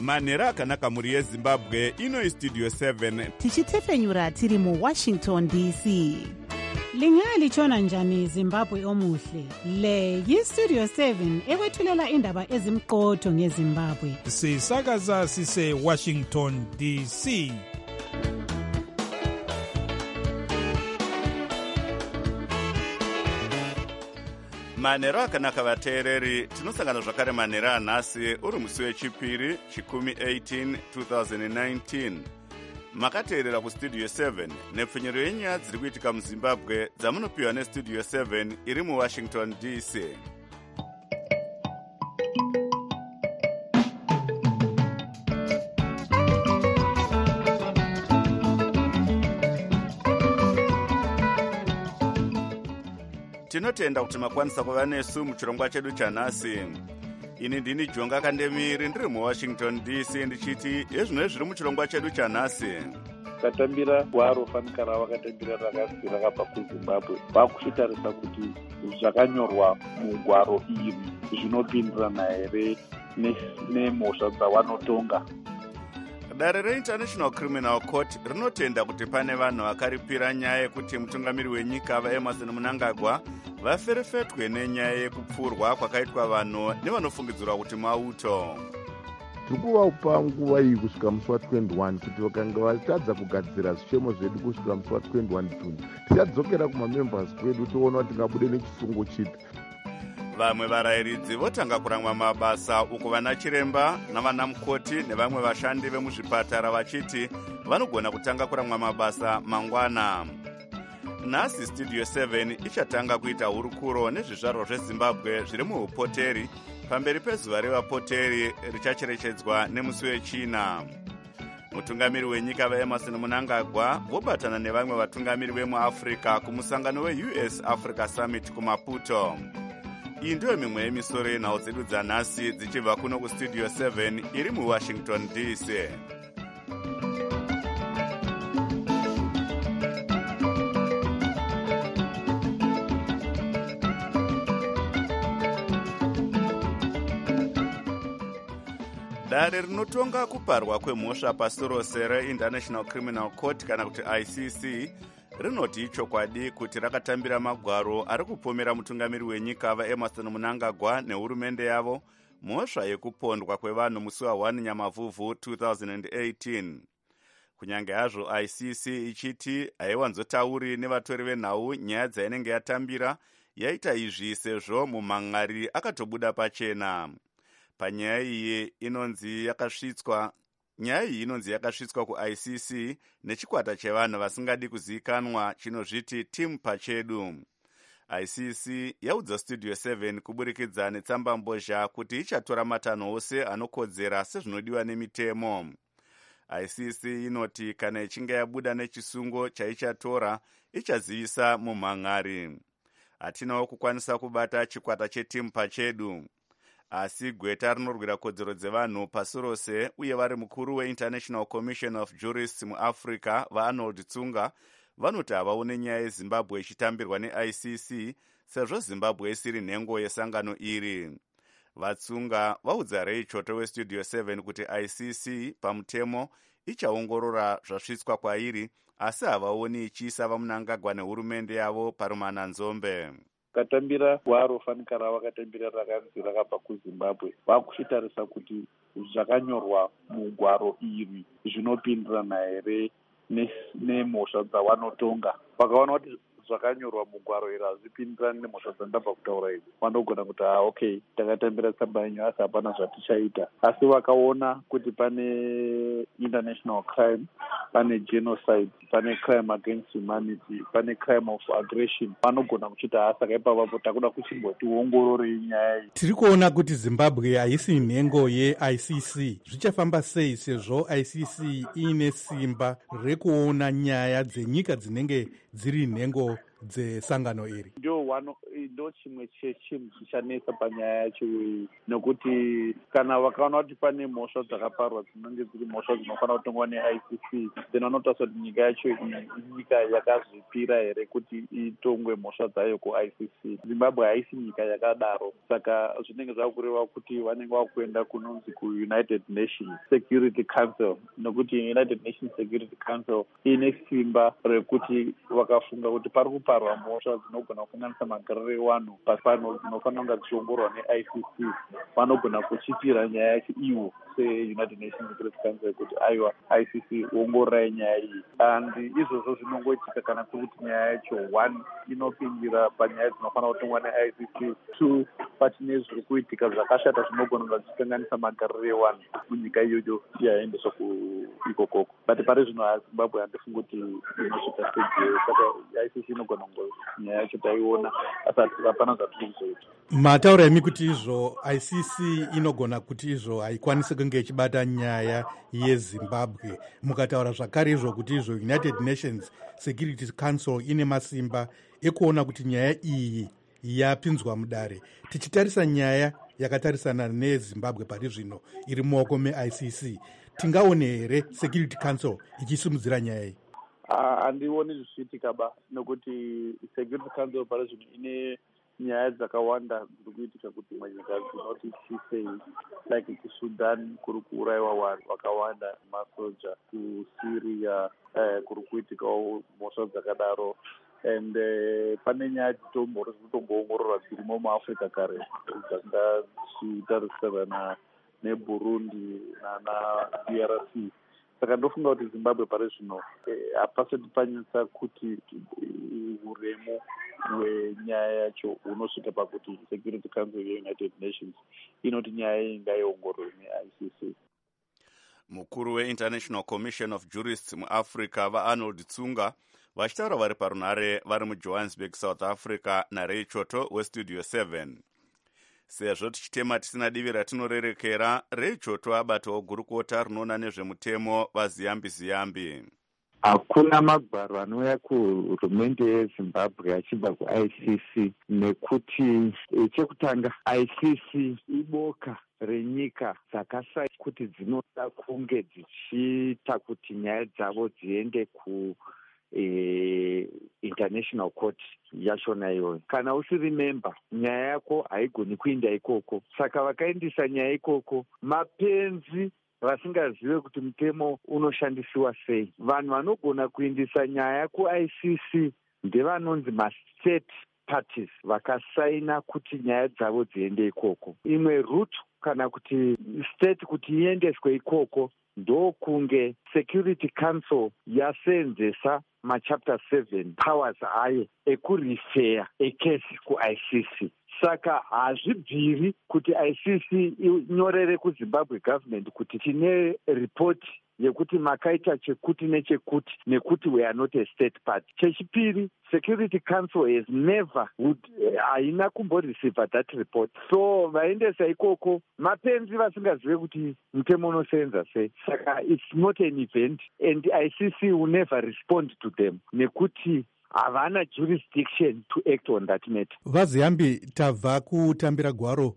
manhero akanaka mhuri yezimbabwe. Ino istudio 7 tichitefenyura tiri muWashington DC. Lingalitshona njani Zimbabwe omuhle? Le yistudio 7 ekwethulela indaba ezimqotho ngeZimbabwe. Sisakaza sise Washington DC. manhero akanaka vateereri. Tinosangana zvakare manhero anhasi uri musi wechipiri chikumi 18 2019. Makateerera kustudio 7 nepfunyiro yenyaya dziri kuitika muzimbabwe dzamunopiwa nestudio 7 iri muWashington DC. Tinotenda kuti makwanisa kuva nesu muchirongwa chedu chanhasi. Ini ndini Jonga Kandemiri ndiri muWashington DC ndichiti ezvino zviri muchirongwa chedu chanhasi. Katambira gwaro fanikara vakatambira rakabva kuZimbabwe vakuchitarisa kuti zvakanyorwa mugwaro iri zvinopindirana here nemhosva dzavanotonga. Dare reInternational Criminal Court rinotenda kuti pane vanhu vakaripira nyaya yekuti mutungamiri wenyika vaEmerson Mnangagwa vaferefetwe nenyaya yekupfurwa kwakaitwa vanhu nevanofungidzirwa kuti mauto. Tirikuvapa nguva iyi kusvika musi wa21 kuti vakanga vatadza kugadzira zvichemo zvedu kusvika musi wa21 June tichadzokera kumamembers kwedu toona kuti tingabude nechisungo chipi. Vamwe varayiridzi votanga kuramwa mabasa uku vana chiremba navana mukoti nevamwe vashandi vemuzvipatara vachiti vanogona kutanga kuramwa mabasa mangwana. Nhasi studio 7 ichatanga kuita hurukuro nezvizvarwa zveZimbabwe zviri muupoteri pamberi pezuva revapoteri richacherechedzwa nemusi wechina. Mutungamiri wenyika vaEmerson Mnangagwa vobatana nevamwe vatungamiri vemuAfrica kumusangano weUS Africa Summit kuMaputo. Iyi ndiyo mimwe yemisoro yenhau dzedu dzanhasi dzichibva kuno kustudio 7 iri muWashington DC. Dare rinotonga kuparwa kwemhosva pasi rose reInternational Criminal Court kana kuti ICC rinoti ichokwadi kuti rakatambira magwaro ari kupomera mutungamiri wenyika vaEmerson Mnangagwa nehurumende yavo mhosva yekupondwa kwevanhu musi wa1 Nyamavhuvhu 2018. Kunyange hazvo ICC ichiti haiwanzotauri nevatori venhau nyaya dzainenge yatambira, yaita izvi sezvo mumhan'ari akatobuda pachena. Panyaya iyi inonzi yakasvitswa kuICC nechikwata chevanhu vasingadi kuzivikanwa chinozviti Team Pachedu. ICC yaudza studio 7 kuburikidza netsamba mbozha kuti ichatora matanho ose anokodzera sezvinodiwa nemitemo. ICC inoti kana ichinge yabuda nechisungo chaichatora ichazivisa mumhan'ari. Hatinawo kukwanisa kubata chikwata cheTeam Pachedu. Asi gweta rinorwira kodzero dzevanhu pasi rose uye vari mukuru weInternational Commission of Jurists muAfrica vaArnold Tsunga vanoti havaone nyaya yeZimbabwe ichitambirwa neICC sezvo Zimbabwe isiri nhengo yesangano iri. Vatsunga vaudza Ray Choto westudio 7 kuti ICC pamutemo ichaongorora zvasvitswa kwairi asi havaoni ichiisa vaMnangagwa nehurumende yavo parumananzombe. Katambira gwaro fanikara vakatambira rakabva kuZimbabwe vakuchitarisa kuti zvakanyorwa mugwaro iri zvinopindirana here nemhosva dzavanotonga. Vakaona kuti zvakanyorwa mugwaro iri hazvipindirani nemhosva dzandabva kutaura idzi, vanogona kuti okay, takatambira tsamba yenyu asi hapana zvatichaita. Asi vakaona kuti pane international crime, pane genocide, pane crime against humanity, pane crime of aggression, vanogona kuchita saka ipapo takuda kuchimboti ongororei nyaya iyi. Tiri kuona kuti Zimbabwe haisi nhengo yeICC. Zvichafamba sei sezvo ICC ine simba rekuona nyaya dzenyika dzinenge dziri nhengo dzesangano iri? Ndio ndo chimwe chinhu chichanesa panyaya yacho iyi, nekuti kana vakaona kuti pane mhosva dzakaparwa dzinenge dziri mhosva dzinofanira kutongwa neICC, then vanotarisira kuti nyika yacho iyi inyika yakazvipira here kuti itongwe mhosva dzayo kuICC. Zimbabwe haisi nyika yakadaro, saka zvinenge zvakureva kuti vanenge vakuenda kunonzi kuUnited Nations Security Council, nekuti United Nations Security Council ine simba rekuti vakafunga kuti pari kuparwa mhosva dzinogona kukanganisa magariro evanhu pasi pano dzinofanira kunge dzichiongororwa neICC, vanogona kuchipira nyaya yacho ivo seUnited Nations Security Council kuti aiwa ICC ongororai nyaya iyi. And izvozvo zvinongoitika kana kuti nyaya yacho 1 inopindira panyaya dzinofanira kutongwa neICC, 2 pachine zviri kuitika zvakashata zvinogona kunge zvichikanganisa magariro evanhu munyika iyoyo yaendeswa ikokoko. But pari zvino Zimbabwe handifungi kuti inosvika sejeyo, saka ICC inogona kunge nyaya yacho taiona asati hapana zvatiri kuzoita. Mataura imi kuti izvo ICC inogona kuti izvo haikwanisi kunge ichibata nyaya yeZimbabwe. Mukataura zvakare izvo kuti izvo United Nations Security Council ine masimba ekuona kuti nyaya iyi yapinzwa mudare. Tichitarisa nyaya yakatarisana neZimbabwe pari zvino iri mumaoko meICC, tingaone here Security Council ichisimudzira nyaya iyi? Handioni zvichiitika ba, nekuti Security Council pari zvino ine nyaya dzakawanda dziri kuitika kuti manyika dzinoti chisei, like kuSudan kuri kuurayiwa vanhu vakawanda, masoja kuSyria kuri kuitikawo mhosva dzakadaro. And pane nyaya dziri kutomboongororwa dzirimo muAfrica kare dzanga dzichitarisana neBurundi nanaDRC. Saka ndofunga kuti Zimbabwe pari zvino hapasati panyatsa kuti uremu hwenyaya yacho hunosvika pakuti Security Council yeUnited Nations inoti nyaya iyi ngaiongororwe neICC. Mukuru weInternational Commission of Jurists muAfrica vaArnold Tsunga vachitaura vari parunhare vari muJohannesburg, South Africa naRay Choto weStudio 7. Sezvo tichitema tisina divi ratinorerekera, Ray Choto abatawo gurukota rinoona nezvemutemo vaZiyambi. Hakuna magwaro anouya kuhurumende yeZimbabwe achibva kuICC, nekuti chekutanga ICC iboka renyika dzakasai kuti dzinoda kunge dzichiita kuti nyaya dzavo dziende International Court yachona iyoyo. Kana usiri memba, nyaya yako haigoni kuinda ikoko. Saka vakaendesa nyaya ikoko, mapenzi vasingazive kuti mutemo unoshandisiwa sei. Vanhu vanogona kuindisa nyaya kuICC ndevanonzi mastate parties vakasaina kuti nyaya dzavo dziende ikoko. Imwe route kana kuti state kuti iendeswe ikoko ndokunge Security Council yaseenzesa machapter 7 powers ayo ekurifeya ekesi kuICC. Saka hazvibviri kuti ICC inyorere kuZimbabwe government kuti tine report yekuti makaita chekuti nechekuti nekuti we are not a state party. Chechipiri, Security Council has never haina kumboreceive that report. So vaendesa ikoko mapenzi vasingazive kuti mutemo unoseenza sei. Saka it's not an event and ICC will never respond to them nekuti havana jurisdiction to act on that matter. VaZiyambi tabva kutambira gwaro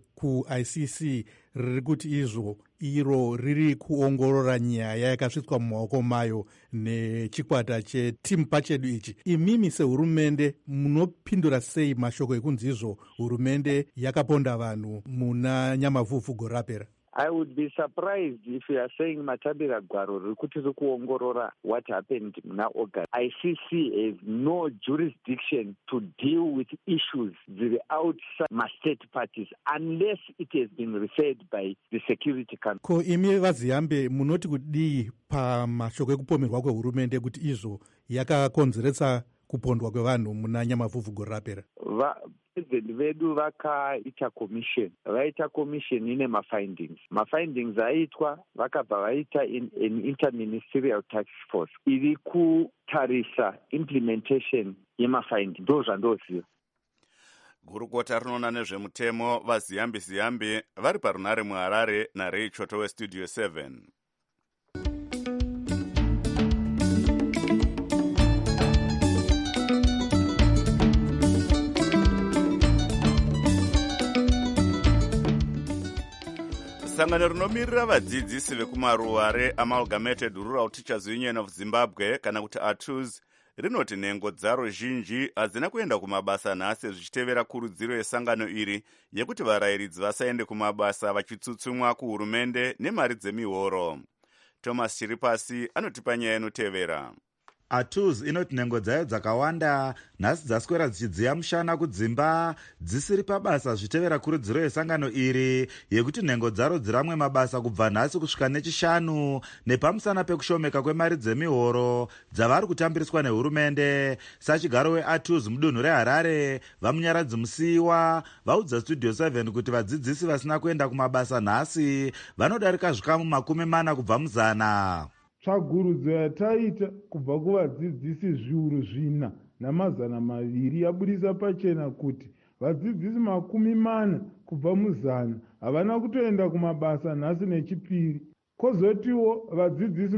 kuICC riri kuti izvo iro riri kuongorora nyaya yakasvitswa mumaoko mayo nechikwata cheTeam Pachedu ichi. Imimi sehurumende munopindura sei mashoko ekunzi izvo hurumende yakaponda vanhu muna nyamavhuvhu gore rapera? I would be surprised if you are saying matambira gwaro rikuti rikuongorora what happened muna August. ICC has no jurisdiction to deal with issues that are outside my state parties unless it has been referred by the Security Council. Ko imi vaZiyambi munoti kudii pamashoko ekupomerwa kwehurumende kuti izvo yakakonzeretsa kupondwa kwevanhu muna nyamavhuvhu gore rapera? President vedu vakaita commission. Vaita commission ine mafindings. Mafindings aitwa vakabva vaita an interministerial task force iri kutarisa implementation yemafindings. Ndo zvandoziva. Gurukota rinoona nezvemutemo vaZiyambi vari parunhare muHarare naRay Choto weStudio 7. sangano rinomirira vadzidzisi vekumaruware amalgamated rural teachers union of zimbabwe kana kuti ATUZ rinoti nhengo dzaro zhinji hadzina kuenda kumabasa nhasi zvichitevera kurudziro yesangano iri yekuti varayiridzi vasaende kumabasa vachitsutsumwa kuhurumende nemari dzemihoro. Thomas Chiripasi anotipa nyaya inotevera. ATUZ inoti nhengo dzayo dzakawanda nhasi dzaswera dzichidziya mushana kudzimba dzisiri pabasa zvitevera kurudziro yesangano iri yekuti nhengo dzaro dziramwe mabasa kubva nhasi kusvika nechishanu nepamusana pekushomeka kwemari dzemihoro dzavari kutambiriswa nehurumende. Sachigaro weATUZ mudunhu reHarare vamunyaradzi musiyiwa vaudza Studio 7 kuti vadzidzisi vasina kuenda kumabasa nhasi vanodarika zvikamu 40 kubva muzana. Tsvagurudzo yataita kubva kuvadzidzisi 4,400 yabudisa pachena kuti vadzidzisi 40 kubva muzana havana kutoenda kumabasa nhasi nechipiri. Kwozotiwo vadzidzisi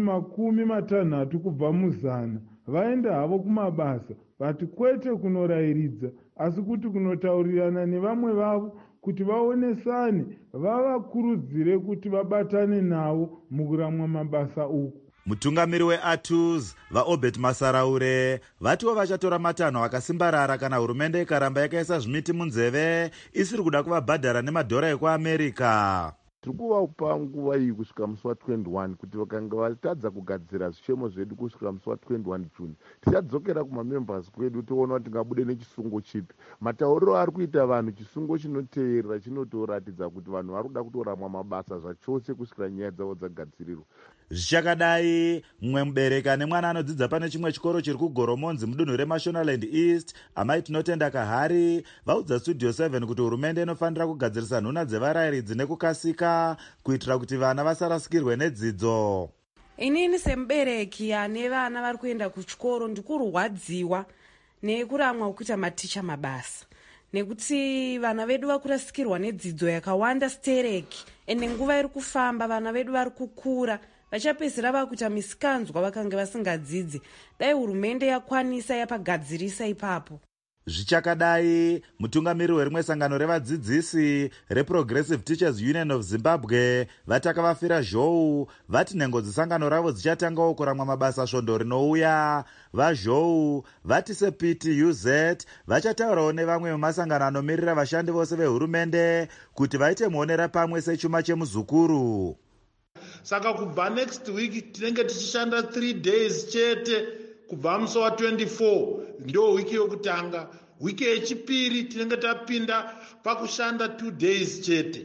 60 kubva muzana vaenda havo kumabasa, vati kwete kunorayiridza asi kuti kunotaurirana nevamwe vavo kuti vaonesane vavakurudzire kuti vabatane navo mukuramwa mabasa uku. Mutungamiri weATUZ vaObert Masaraure vatiwo vachatora matanho akasimbarara kana hurumende ikaramba yakaisa zvimiti munzeve isiri kuda kuvabhadhara nemadhora ekuAmerica. Tiri kuvapa nguva iyi kusvika musi wa21 kuti vakanga vatadza kugadzira zvichemo zvedu kusvika musi wa21 June tichadzokera kumamembers kwedu toona kuti tingabude nechisungo chipi. Matauriro ari kuita vanhu chisungo chinoteerera chinotoratidza kuti vanhu vari kuda kutoramwa mabasa zvachose kusvikira nyaya dzavo dzagadzirirwa. Zvichakadai mumwe mubereki ane mwana anodzidza pane chimwe chikoro chiri kuGoromonzi mudunhu reMashonaland East amai Tinotenda Kahari vaudza Studio 7 kuti hurumende inofanira kugadzirisa nhuna dzevarayiridzi nekukasika kuitira kuti vana vasarasikirwe nedzidzo. Inini semubereki ane vana vari kuenda kuchikoro ndikurwadziwa nekuramwa kuita maticha mabasa nekuti vana vedu vakurasikirwa nedzidzo yakawanda stereki ende nguva iri kufamba vana vedu vari kukura vachapedzisira vakuita misikanzwa vakanga vasingadzidzi. Dai hurumende yakwanisa yapagadzirisa ipapo. Zvichakadai mutungamiri werimwe sangano revadzidzisi reProgressive Teachers Union of Zimbabwe vatakavafira zhou vati nhengo dzesangano ravo dzichatangawo kuramwa mabasa svondo rinouya. VaZhou vati sePTUZ vachataurawo nevamwe vemasangano anomirira vashandi vose vehurumende kuti vaite muonera pamwe sechuma chemuzukuru. Saka kubva next week tinenge tichishanda 3 days chete kubva musi wa24 ndio wiki yokutanga. Wiki yechipiri tinenge tapinda pakushanda 2 days chete.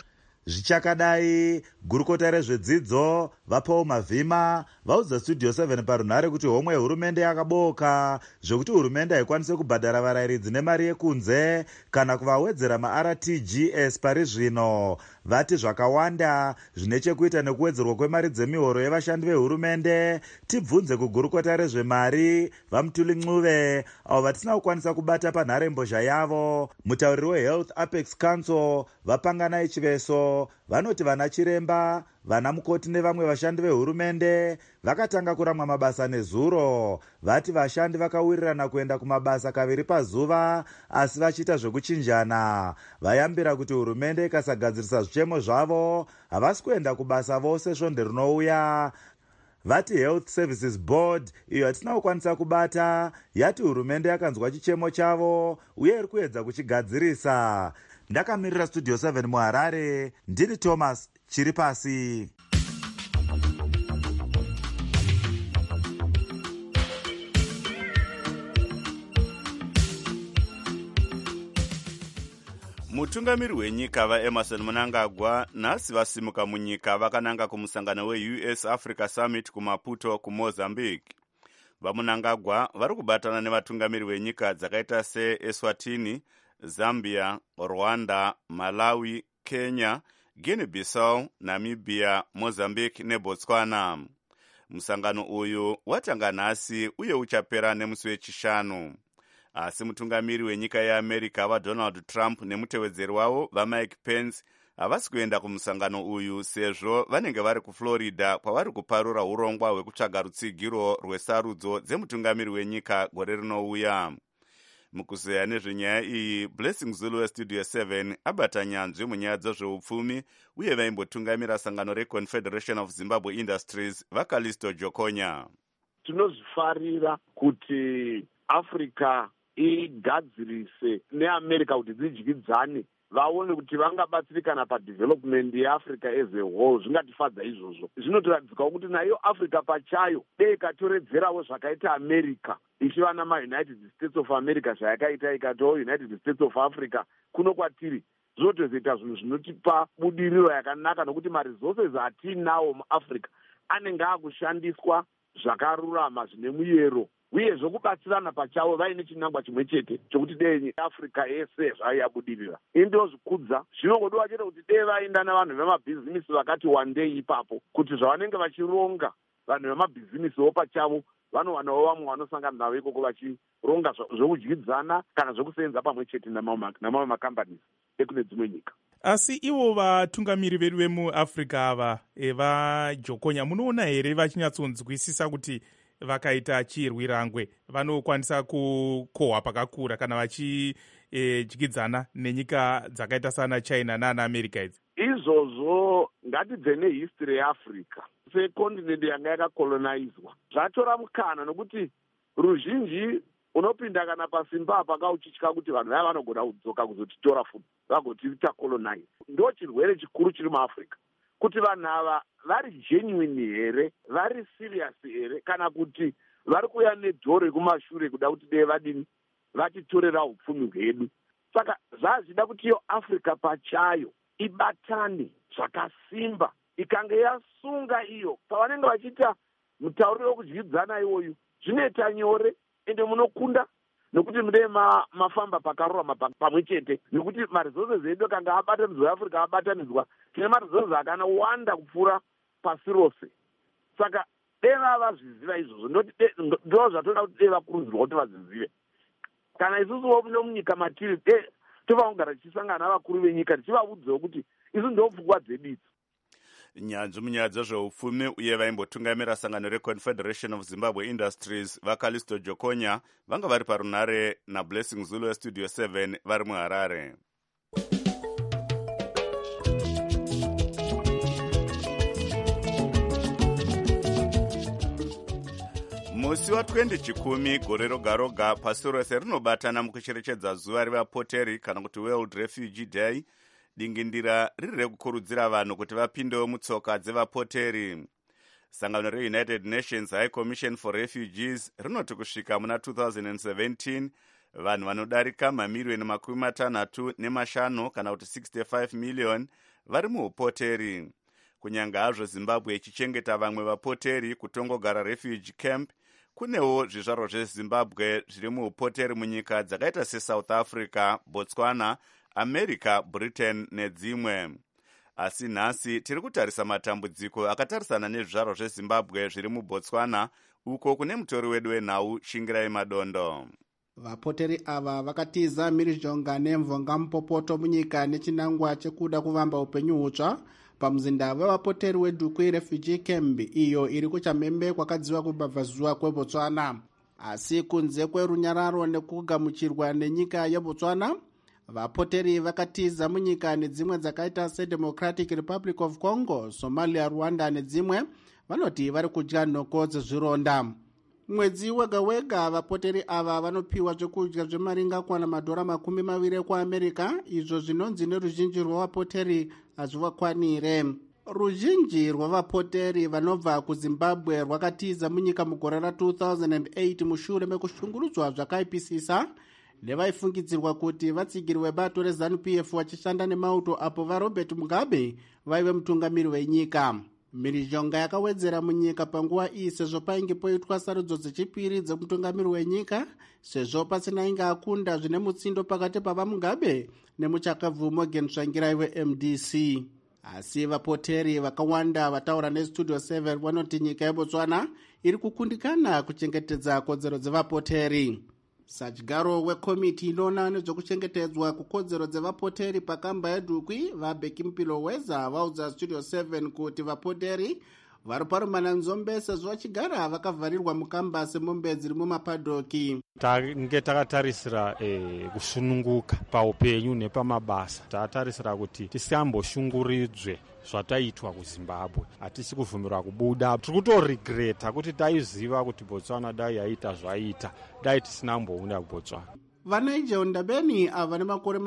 Zvichakadai gurukota rezvedzidzo vaPaul Mavhima vaudza Studio 7 parunhare kuti homwe yehurumende yakaboka zvekuti hurumende haikwanise kubhadhara varayiridzi nemari yekunze kana kuvawedzera maRTGS pari zvino. Vati zvakawanda zvine chekuita nekuwedzerwa kwemari dzemihoro yevashandi vehurumende. Tibvunze kugurukota rezvemari vaMutuli Ncube avo vatisina kukwanisa kubata panharembozha yavo. Mutauriri weHealth Apex Council vaPanganai Chiveso vanoti vana chiremba, vana mukoti nevamwe vashandi vehurumende vakatanga kuramwa mabasa nezuro. Vati vashandi vakawirirana kuenda kumabasa kaviri pazuva asi vachiita zvekuchinjana. Vayambira kuti hurumende ikasagadzirisa zvichemo zvavo havasi kuenda kubasa vose svonde rinouya. Vati Health Services Board iyo hatina kukwanisa kubata yati hurumende yakanzwa chichemo chavo uye iri kuedza kuchigadzirisa. Ndakamirira Studio 7 muHarare ndini Thomas Chiripasi. Mutungamiri wenyika vaEmerson Mnangagwa nhasi vasimuka munyika vakananga kumusangano weUS Africa Summit kuMaputo kuMozambique. VaMnangagwa vari kubatana nevatungamiri venyika dzakaita seEswatini, Zambia, Rwanda, Malawi, Kenya, Guinea-Bissau, Namibia, Mozambique neBotswana. Musangano uyu watanga nhasi uye uchapera nemusi wechishanu. Asi mutungamiri wenyika yeAmerica vaDonald Trump nemutevedzeri wavo vaMike Pence havasi kuenda kumusangano uyu sezvo vanenge vari kuFlorida kwavari kuparura urongwa hwekutsvaga rutsigiro rwesarudzo dzemutungamiri wenyika gore rinouya. mukuzeya nezvenyaya iyi Blessing Zulu westudio 7 abata nyanzvi munyaya dzezveupfumi uye vaimbotungamira sangano reConfederation of Zimbabwe Industries vaKalisto Jokonya. Tinozvifarira kuti Africa igadzirise neAmerica kuti dzidyidzane vaone kuti vangabatsirikana padevelopment yeAfrica as a whole. Zvingatifadza izvozvo. Zvinotiradzikawo kuti nayo Africa pachayo dei ikatoredzerawo zvakaita America ichiva namaUnited States of America zvayakaita ikatiwo United States of Africa kuno kwatiri zvotozoita zvinhu zvinotipa budiriro yakanaka nokuti maresources atinawo muAfrica anenge akushandiswa zvakarurama zvine muyero uye zvokubatsirana pachavo vaine chinangwa chimwe chete chokuti dei Africa yese zvaiyabudirira. Indi zvikudza zvinongodiwa chete kuti dei vaenda navanhu vemabhizinisi vakati wandei ipapo kuti zvavanenge vachironga vanhu vemabhizinisiwo pachavo vanowanawo vamwe vanosangana navo ikoko vachironga zvokudyidzana kana zvokusenza pamwe chete namamwe makambanisi ekune dzimwe nyika. Asi ivo vatungamiri vedu vemuAfrica ava vaJokonya, munoona here vachinyatsonzwisisa kuti vakaita chirwirangwe vanokwanisa kukohwa pakakura kana vachidyidzana nenyika dzakaita sana China nana America idzi? Izvozvo ngatibve nehistory yeAfrica sekontinenti yanga yakakolonizwa zvatora mukana nokuti ruzhinji unopinda kana pasimba pakauchitya kuti vanhu vaya vanogona kudzoka kuzotitora futi vagotiita colonize. Ndo chirwere chikuru chiri muAfrica kuti vanhu ava vari genuine here, vari serious here, kana kuti vari kuya nedhoro rekumashure kuda kuti dei vadini vatitorera upfumi hwedu. Saka zvazvida kuti iyo Africa pachayo ibatane zvakasimba ikange yasunga iyo pavanenge vachiita mutauriro wokudyidzana iwoyu zvinoita nyore ende munokunda nokuti mune mafamba pakarurama pamwe chete nokuti maresources edu kanga abatanidzwa Africa abatanidzwa tine maresources akawanda kupfuura pasi rose. Saka dei vazviziva izvozvo ndo zvatoda kuti dei vakurudzirwa kuti vazvizive. Kana isusuwo munyika matiri tovangogara tichisangana navakuru venyika tichivaudzawo kuti isu ndo pfungwa dzedu idzi. Nyanzvi munyaya dzezveupfumi uye vaimbotungamira sangano reConfederation of Zimbabwe Industries vaKalisto Jokonya vanga vari parunare naBlessing Zulu westudio 7 vari muHarare. Musi wa20 Chikumi gore roga roga pasi rose rinobatana mukucherechedza zuva revapoteri kana kuti World Refugee Day, dingindira riri rekukurudzira vanhu kuti vapindewo mutsoka dzevapoteri. Sangano reUnited Nations High Commission for Refugees rinoti kusvika muna 2017 vanhu vanodarika mamiliyoni 65 kana kuti 65 million vari muupoteri. Kunyanga hazvo Zimbabwe ichichengeta vamwe vapoteri kutongogara refugee camp, kunewo zvizvarwa zveZimbabwe zviri muupoteri munyika dzakaita seSouth Africa, Botswana, America, Britain nedzimwe. Asi nhasi tiri kutarisa matambudziko akatarisana nezvizvarwa zveZimbabwe zviri muBotswana uko kune mutori wedu wenhau Shingirai Madondo. Vapoteri ava vakatiza mhirizhonga nemvonga mupopoto munyika nechinangwa chekuda kuvamba upenyu hutsva pamuzinda wevapoteri weDukwi Refugee Camp iyo iri kuChamhembe kwakadziva kubhabhazuva kweBotswana. Asi kunze kwerunyararo nekugamuchirwa nenyika yeBotswana, vapoteri vakatiza munyika nedzimwe dzakaita seDemocratic Republic of Congo, Somalia, Rwanda nedzimwe vanoti vari kudya nhoko dzezvironda. Mwedzi wega wega vapoteri ava vanopiwa zvekudya zvemaringa kwana $20 kuAmerica, izvo zvinonzi neruzhinji rwavapoteri hazvivakwanire. Ruzhinji rwavapoteri vanobva kuZimbabwe rwakatiza munyika mugore ra2008 mushure mekushungurudzwa zvakaipisisa nevaifungidzirwa kuti vatsigiriwe bato reZANU-PF vachishanda nemauto apo vaRobert Mugabe vaive mutungamiri wenyika. Mhirizhonga yakawedzera munyika panguva iyi sezvo painge poitwa sarudzo dzechipiri dzemutungamiri wenyika sezvo pasina inge akunda zvine mutsindo pakati pavaMugabe nemuchakabvu Morgan Tsvangirai weMDC. Asi vapoteri vakawanda vataura neStudio 7 vanoti nyika yeBotswana iri kukundikana kuchengetedza kodzero dzevapoteri. Sajigaro wekomiti inoona nezvekuchengetedzwa kukodzero dzevapoteri pakamba yeDukwi vaBeki Mpilo Weza vaudza Studio 7 kuti vapoteri vari parumana nzombe sezvo vachigara vakavharirwa mukambasi mombe dziri mumapadhoki. Tange takatarisira kusununguka paupenyu nepamabasa. Tatarisira kuti tisamboshunguridzwe zvataitwa kuZimbabwe. Hatisi kubvumirwa kubuda. Tiri kutorigreta kuti taiziva kuti Botswana dai yaita zvaita, dai tisina kumbounda kuBotswana. VaNigel Ndabeni ava vane makore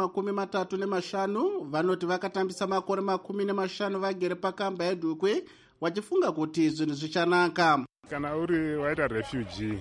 35 vanoti vakatambisa makore 15 vagere pakamba yeDhukwe vachifunga kuti zvinhu zvichanaka. Kana uri waita refugee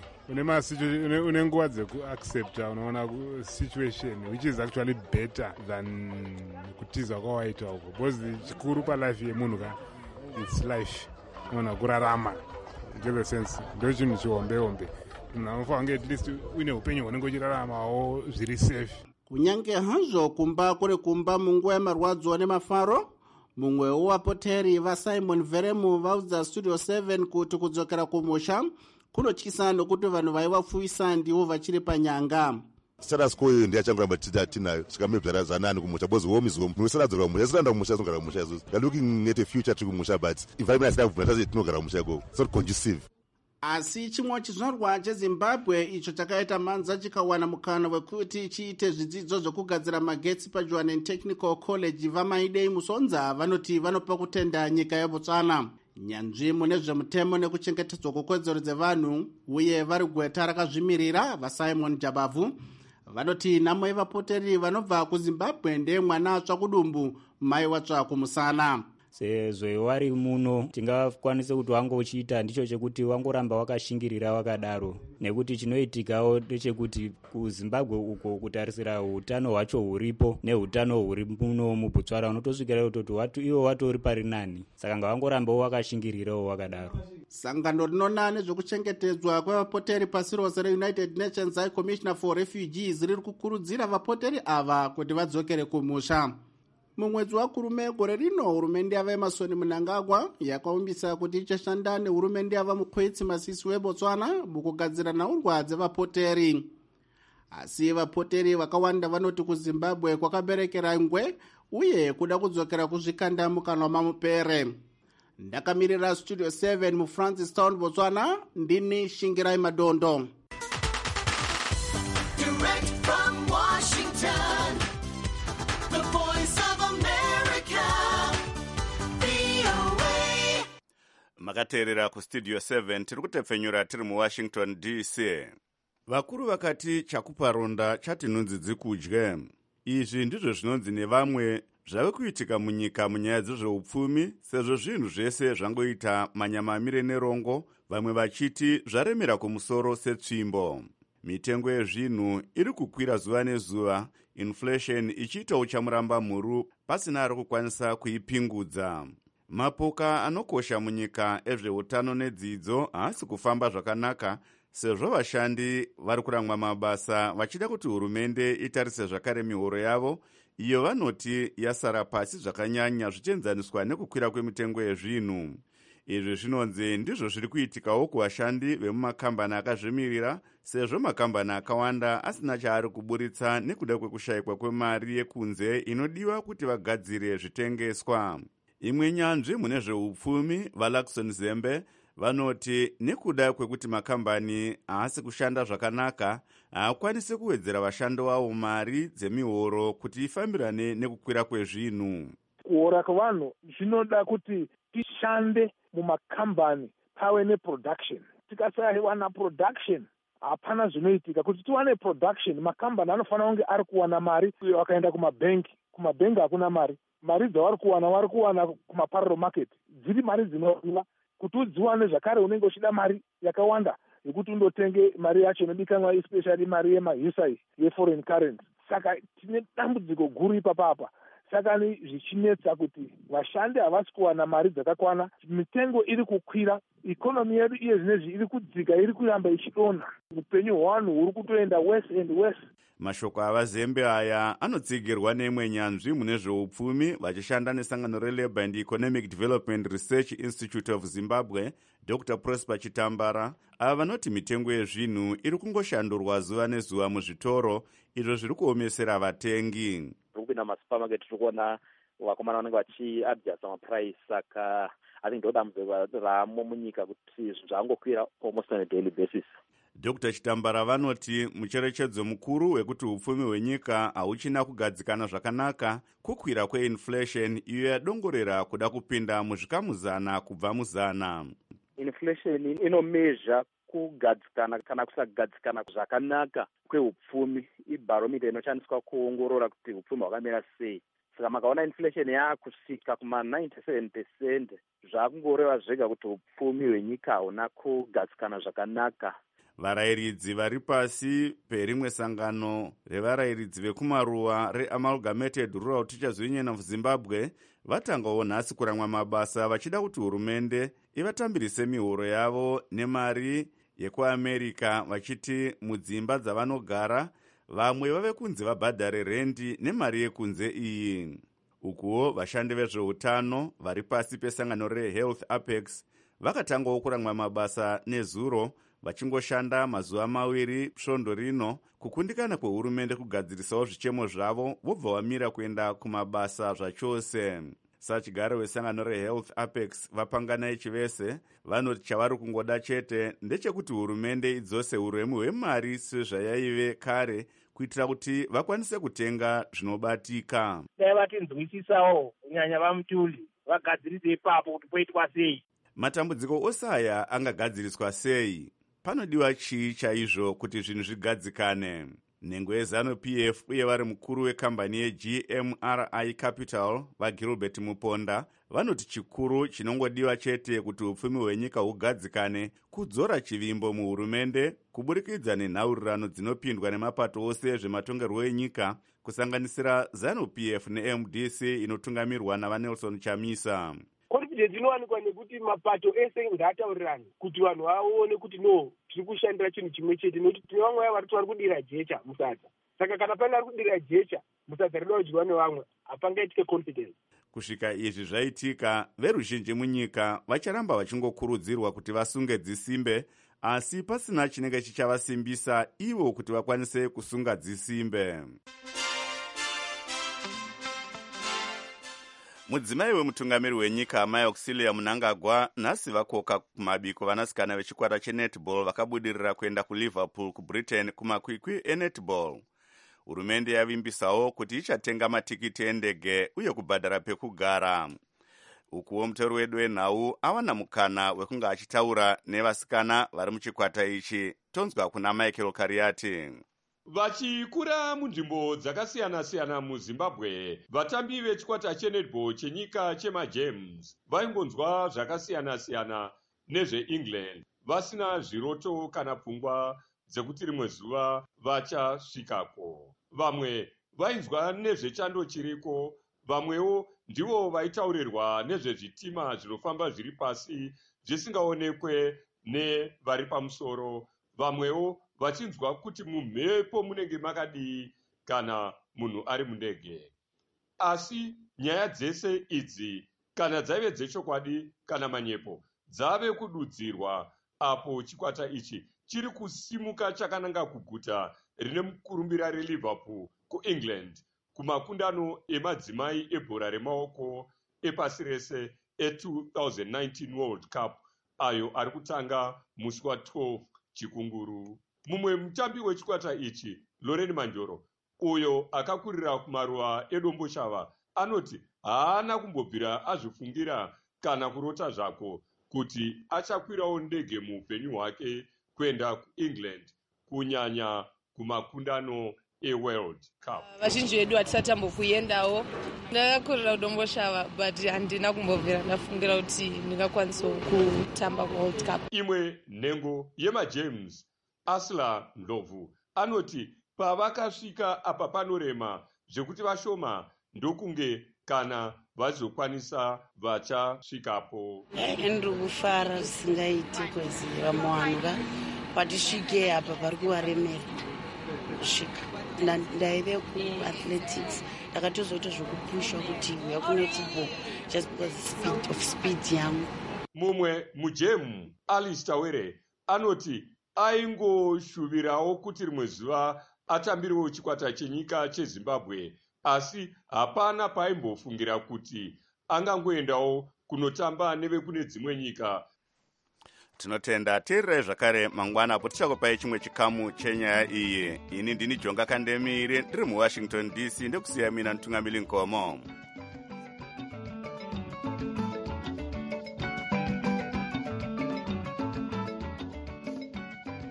une nguva dzekuaccepta, unoona situation which is actually better than kutiza kwawaita uko, because chikuru palife yemunhu ka it's life, unoona kurarama get the sense, ndo chinhu chihombe unofanira at least uine upenyu hunenge uchiraramawo zviri safe. Kunyange hazvo kumba kuri kumba munguva yemarwadzo nemafaro, mumwe wevapoteri vaSimon Veremu vaudza Studio 7 kuti kudzokera kumusha kunotyisa nokuti vanhu vaivapfuwisa ndivo vachiri panyanga. Status quo ndiyachanguramba tinayo svikamebvara zanani kumusha because home is home. Musadzoka kumusha, siranda kumusha, tinogara kumusha isusu. We are looking at a future tiri kumusha, but environment asina kubvuma tasi tinogara kumusha ikoko. It's not conducive. Asi chimwe chizvarwa cheZimbabwe icho chakaita manza chikawana mukana wekuti chiite zvidzidzo zvokugadzira magetsi paJohann Technical College vamaidei musonza vanoti vanopa kutenda nyika yeBotswana. Nyanzvi mune zvemutemo nekuchengetedzwa kwekodzero dzevanhu uye vari gweta rakazvimirira vaSimon Jabavu vanoti nhamo yevapoteri vanobva kuZimbabwe ndeye mwana atsva kudumbu mai watsva kumusana. Sezvo wari muno tingakwanise kuti wange uchiita ndicho chekuti wangoramba wakashingirira wakadaro, nekuti chinoitikawo ndechekuti kuZimbabwe uko kutarisira utano hwacho huripo neutano huri muno muBotswana unotosvikira kutoti iwo watori pari nani, saka ngawangorambawo wakashingirirawo wakadaro. Sangano rinona nezvekuchengetedzwa kwevapoteri pasi rose reUnited Nations High Commissioner for Refugees riri kukurudzira vapoteri ava kuti vadzokere kumusha. Mumwedzi waKurume gore rino hurumende yavaEmerson Mnangagwa yakaumbisa kuti ichashanda nehurumende yavaMukwetsi Masisi weBotswana mukugadzira nhaurwa dzevapoteri. Asi vapoteri vakawanda vanoti kuZimbabwe kwakaberekera ngwe uye kuda kudzokera kuzvikanda mukanwa mamupere. Ndakamirira Studio 7 muFrancistown, Botswana, ndini Shingirai Madondo. Direct from Washington, the voice of America, VOA. Makateerera kuStudio 7 tiri kutepfenyura tiri muWashington DC. Vakuru vakati chakuparonda chati nhunzi dzikudye. Izvi ndizvo zvinonzi nevamwe zvave kuitika munyika munyaya dzezveupfumi, sezvo zvinhu zvese zvangoita manyamamire nerongo, vamwe vachiti zvaremera kumusoro setsvimbo. Mitengo yezvinhu iri kukwira zuva nezuva, inflation ichiita uchamuramba mhuru pasina ari kukwanisa kuipingudza. Mapoka anokosha munyika ezveutano nedzidzo haasi kufamba zvakanaka, sezvo vashandi vari kuramwa mabasa vachida kuti hurumende itarise zvakare mihoro yavo, iyo vanoti yasara pasi zvakanyanya zvichienzaniswa nekukwira kwemitengo yezvinhu. Izvi zvinonzi ndizvo zviri kuitikawo kuvashandi vemumakambani akazvimirira, sezvo makambani akawanda asina chaari kuburitsa nekuda kwekushayikwa kwemari yekunze inodiwa kuti vagadzire zvitengeswa. Imwe nyanzvi mune zveupfumi vaLaxon Zembe vanoti nekuda kwekuti makambani haasi kushanda zvakanaka, haakwanisi kuwedzera vashandi vavo mari dzemihoro kuti ifambirane nekukwira kwezvinhu. Kuora kwevanhu zvinoda kuti tishande mumakambani pave neproduction. Tikasawana production hapana zvinoitika. Kuti tiwane production, makambani anofanira kunge ari kuwana mari wakaenda kumabhengi. Kumabhengi hakuna mari. Mari dzavari kuwana kumaparallel market dziri mari dzinodiwa. Kuti udziwane zvakare unenge uchida mari yakawanda yekuti undotenge mari yacho inodikanwa, especially mari yemahisai yeforeign currency. Saka tine dambudziko guru ipapapa. Saka zvichinetsa kuti vashandi havasi kuwana mari dzakakwana, mitengo iri kukwira, ikonomi yedu iye zvinezvi iri kudzika, iri kuramba ichidonha, upenyu hwevanhu huri kutoenda worse and worse. Mashoko avaZembe aya anotsigirwa neimwe nyanzvi mune zveupfumi vachishanda nesangano reLabour and Economic Development Research Institute of Zimbabwe, Dr. Prosper Chitambara, ava vanoti mitengo yezvinhu iri kungoshandurwa zuva nezuva muzvitoro, izvo zviri kuomesera vatengi. Kupinda masupermarket tiri kuona vakomana vanenge vachiadjasta mapuraisi, saka I think ndodambudziko ramo munyika kuti zvangokwira almost on a daily basis. Dr. Chitambara vanoti mucherechedzo mukuru wekuti upfumi hwenyika hauchina kugadzikana zvakanaka kukwira kweinflation iyo yadongorera kuda kupinda muzvikamuzana kubva muzana. Inflation inomezha kugadzikana kana kusagadzikana zvakanaka kweupfumi. Ibharomita inoshandiswa kuongorora kuti upfumi hwakamira sei. Saka makaona inflation yakusvika kuma 97%, zvakungoreva zvega kuti upfumi hwenyika hauna kugadzikana zvakanaka. Varayiridzi vari pasi perimwe sangano revarayiridzi vekumaruwa reAmalgamated Rural Teachers Union of Zimbabwe vatangawo nhasi kuramwa mabasa vachida kuti hurumende ivatambirise mihoro yavo nemari yekuamerica, vachiti mudzimba dzavanogara vamwe vave kunze vabhadhare rendi nemari yekunze iyi. Ukuwo vashandi vezveutano vari pasi pesangano reHealth Apex vakatangawo kuramwa mabasa nezuro, vachingoshanda mazuva 2 svondo rino kukundikana kwehurumende kugadzirisawo zvichemo zvavo vobva vamira kuenda kumabasa zvachose. Sachigare wesangano reHealth Apex vapanganai chivese vanoti chavari kungoda chete ndechekuti hurumende idzose uremu hwemari sezvayaive kare kuitira kuti vakwanise kutenga zvinobatika. Dai vatinzwisisawo kunyanya vamutuli vagadzirise ipapo kuti poitwa sei. Matambudziko ose aya angagadziriswa sei? Panodiwa chii chaizvo kuti zvinhu zvigadzikane? Nhengo yeZanu-PF uye vari mukuru wekambani yeGMRI Capital vaGilbert Muponda vanoti chikuru chinongodiwa chete kuti upfumi hwenyika hugadzikane kudzora chivimbo muhurumende kuburikidza nenhaurirano dzinopindwa nemapato ose zvematongerwo enyika kusanganisira ZANU-PF neMDC inotungamirwa navaNelson Chamisa. Confidence inowanikwa nekuti mapato ese ngataurirane kuti vanhu vaone kuti no tiri kushandira chinhu chimwe chete, nokuti tine vamwe vari vari kudira jecha musadza. Saka kana pane ari kudira jecha musadza rinoda kudyiwa nevamwe hapangaitike confidence. Kusvika izvi zvaitika, veruzhinji munyika vacharamba vachingokurudzirwa kuti vasunge dzisimbe, asi pasina chinenge chichavasimbisa ivo kuti vakwanise kusunga dzisimbe. Mudzimai wemutungamiri wenyika Amai Auxilia Mnangagwa nhasi vakoka kumabiko vanasikana vechikwata chenetball vakabudirira kuenda kuLiverpool kuBritain kumakwikwi enetball. Hurumende yavimbisawo kuti ichatenga matikiti endege uye kubhadhara pekugara. Ukuwo mutauri wedu wenhau awana mukana wekunge achitaura nevasikana vari muchikwata ichi. Tonzwa kuna Michael Kariati. Vachikura munzvimbo dzakasiyana-siyana muZimbabwe, vatambi vechikwata chenetball chenyika chemaGems vaingonzwa zvakasiyana-siyana nezveEngland, vasina zviroto kana pfungwa dzekuti rimwe zuva vachasvikako. Vamwe vainzwa nezvechando chiriko, vamwewo ndivo vaitaurirwa nezvezvitima zvinofamba zviri pasi zvisingaonekwe nevari pamusoro, vamwewo vachinzwa kuti mumhepo munenge makadii kana munhu ari mundege. Asi nyaya dzese idzi, kana dzaive dzechokwadi kana manyepo, dzave kududzirwa apo chikwata ichi chiri kusimuka chakananga kuguta rine mukurumbira reLiverpool kuEngland kumakundano emadzimai ebhora remaoko epasi rese e2019 World Cup ayo ari kutanga musi wa12 chikunguru. Mumwe mutambi wechikwata ichi, Lorraine Manjoro, uyo akakurira kumaruwa edombo shava, anoti haana kumbobvira azvifungira kana kurota zvako kuti achakwirawo ndege muupenyu hwake kuenda kuEngland kunyanya kumakundano eWorld Cup. Vazhinji vedu hatisati tambokuendawo. Ndakakurira kudombo shava but handina kumbobvira ndafungira kuti ndingakwanisa kutamba kuWorld Cup. Imwe nhengo yemaGems Asla Ndlovu anoti pavakasvika apa panorema zvekuti vashoma ndokunge kana vazokwanisa vachasvikapo. Ndiri kufara zvisingaiti kwezi vamuwanuka patisvike apa pari kuvaremera kusvika. Ndaive kuathletics ndakatozoita zvokupusha kuti uya kunetball just because of speed yangu. Mumwe mujemu Alice Tawere anoti aingoshuvirawo kuti rimwe zuva atambiriwo chikwata chenyika cheZimbabwe, asi hapana paimbofungira kuti angangoendawo kunotamba nevekune dzimwe nyika. Tinotenda tiri zvakare mangwana apo tichakupai chimwe chikamu chenyaya iyi. Ini ndini Jonga Kandemire ndiri muWashington DC ndekusiya mina Ntungamili Nkomo.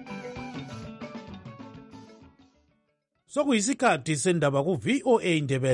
Sokuyisikhathi sendaba ku VOA Ndebele.